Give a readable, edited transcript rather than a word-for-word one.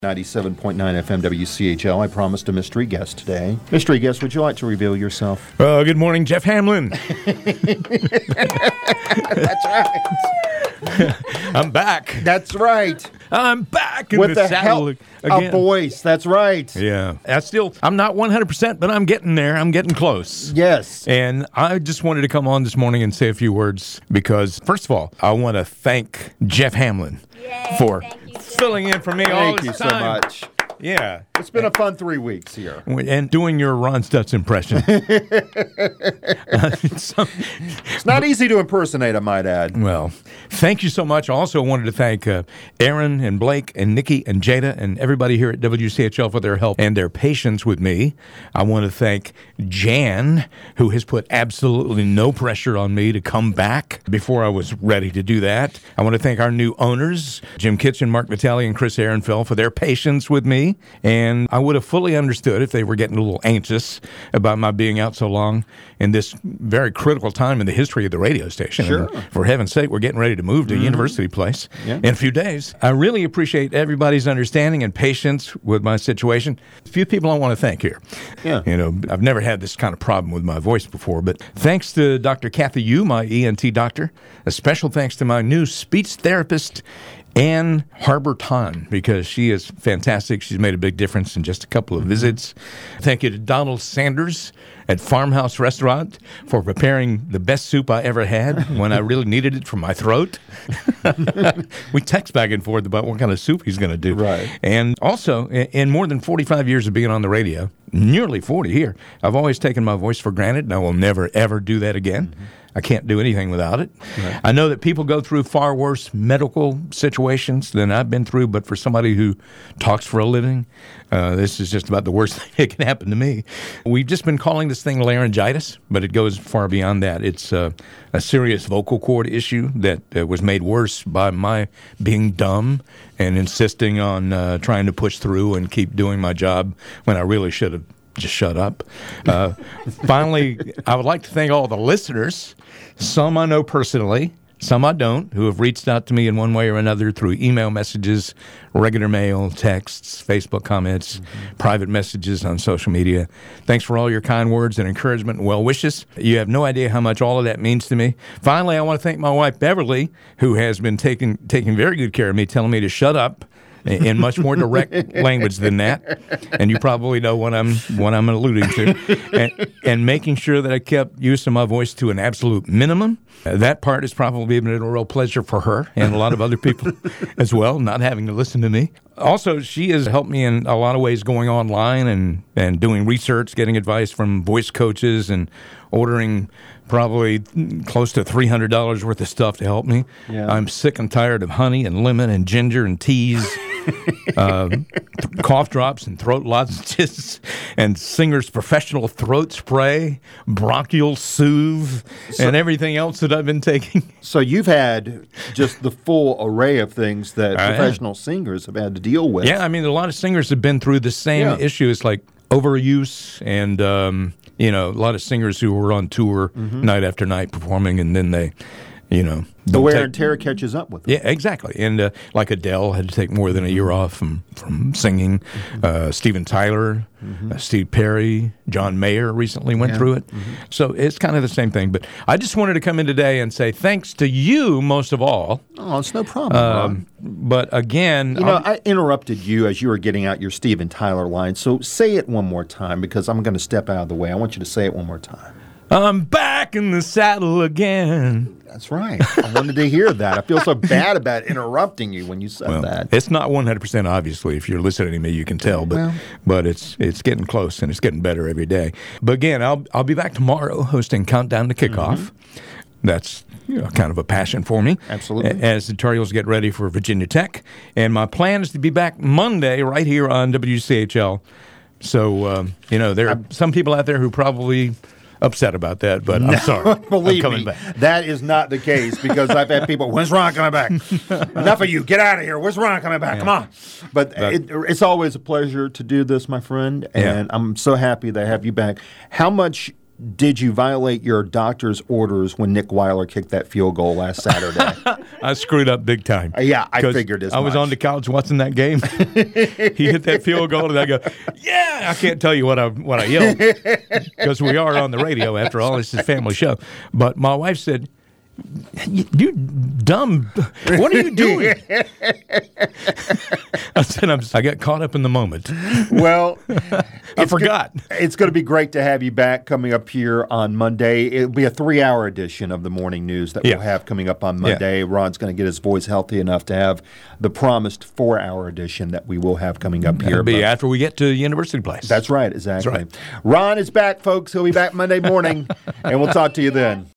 97.9 FM WCHL. I promised a mystery guest today. Mystery guest, would you like to reveal yourself? Good morning, Jeff Hamlin. That's right. I'm back. That's right. I'm back in With the saddle help again. of voice. That's right. Yeah. I'm not 100%, but I'm getting there. I'm getting close. Yes. And I just wanted to come on this morning and say a few words because, first of all, I want to thank Jeff Hamlin for filling in for me all Thank this you time. so much. Yeah. It's been a fun 3 weeks here. And doing your Ron Stutz impression. It's not easy to impersonate, I might add. Well, thank you so much. I also wanted to thank Aaron and Blake and Nikki and Jada and everybody here at WCHL for their help and their patience with me. I want to thank Jan, who has put absolutely no pressure on me to come back before I was ready to do that. I want to thank our new owners, Jim Kitchen, Mark Vitale, and Chris Ehrenfeld, for their patience with me. And I would have fully understood if they were getting a little anxious about my being out so long in this very critical time in the history of the radio station. Sure. And for heaven's sake, we're getting ready to move to University Place in a few days. I really appreciate everybody's understanding and patience with my situation. A few people I want to thank here. Yeah. You know, I've never had this kind of problem with my voice before, but thanks to Dr. Kathy Yu, my ENT doctor, a special thanks to my new speech therapist, Ann Harbor-Ton, because she is fantastic. She's made a big difference in just a couple of visits. Thank you to Donald Sanders at Farmhouse Restaurant for preparing the best soup I ever had when I really needed it for my throat. We text back and forth about what kind of soup he's going to do. Right. And also, in more than 45 years of being on the radio, nearly 40 here, I've always taken my voice for granted, and I will never, ever do that again. I can't do anything without it. Right. I know that people go through far worse medical situations than I've been through, but for somebody who talks for a living, this is just about the worst thing that can happen to me. We've just been calling this thing laryngitis, but it goes far beyond that. It's a serious vocal cord issue that was made worse by my being dumb and insisting on trying to push through and keep doing my job when I really should have just shut up. Finally, I would like to thank all the listeners, some I know personally, some I don't, who have reached out to me in one way or another through email messages, regular mail, texts, Facebook comments, private messages on social media. Thanks for all your kind words and encouragement and well wishes. You have no idea how much all of that means to me. Finally, I want to thank my wife, Beverly, who has been taking very good care of me, telling me to shut up in much more direct language than that, and you probably know what I'm alluding to, and making sure that I kept use of my voice to an absolute minimum. That part has probably been a real pleasure for her and a lot of other people as well, not having to listen to me. Also, she has helped me in a lot of ways going online and doing research, getting advice from voice coaches, and ordering probably close to $300 worth of stuff to help me. Yeah. I'm sick and tired of honey and lemon and ginger and teas, cough drops and throat lozenges, and Singer's Professional Throat Spray, Bronchial Soothe, and everything else that I've been taking. So you've had just the full array of things that professional singers have had to deal with. Yeah, I mean, a lot of singers have been through the same issue. It's like overuse and, a lot of singers who were on tour night after night performing, and then they, the wear and tear catches up with them. Yeah, exactly. And like Adele had to take more than a year off from singing. Steven Tyler, Steve Perry, John Mayer recently went through it. So it's kind of the same thing. But I just wanted to come in today and say thanks to you most of all. Oh, it's no problem. But again, I interrupted you as you were getting out your Steven Tyler line. So say it one more time because I'm going to step out of the way. I want you to say it one more time. I'm back in the saddle again. That's right. I wanted to hear that. I feel so bad about interrupting you when you said that. It's not 100%, obviously. If you're listening to me, you can tell. But it's getting close, and it's getting better every day. But again, I'll be back tomorrow hosting Countdown to Kickoff. That's kind of a passion for me. Absolutely. As the Tar Heels get ready for Virginia Tech. And my plan is to be back Monday right here on WCHL. So, there are some people out there who probably upset about that, but I'm sorry. Believe I'm coming me, back. that is not the case because I've had people, when's Ron coming back? Enough of you. Get out of here. When's Ron coming back? Come on. But it's always a pleasure to do this, my friend, and I'm so happy to have you back. How much did you violate your doctor's orders when Nick Weiler kicked that field goal last Saturday? I screwed up big time. Yeah, I figured as I was much. on the couch watching that game. He hit that field goal, and I go, yeah! I can't tell you what I yelled because we are on the radio after all. This is a family show. But my wife said, "You dumb! What are you doing?" I said, "I got caught up in the moment." Well, I forgot. It's going to be great to have you back coming up here on Monday. It'll be a 3-hour edition of the morning news that we'll have coming up on Monday. Yeah. Ron's going to get his voice healthy enough to have the promised 4-hour edition that we will have coming up here. It'll be after we get to University Place. That's right, exactly. That's right. Ron is back, folks. He'll be back Monday morning, and we'll talk to you then.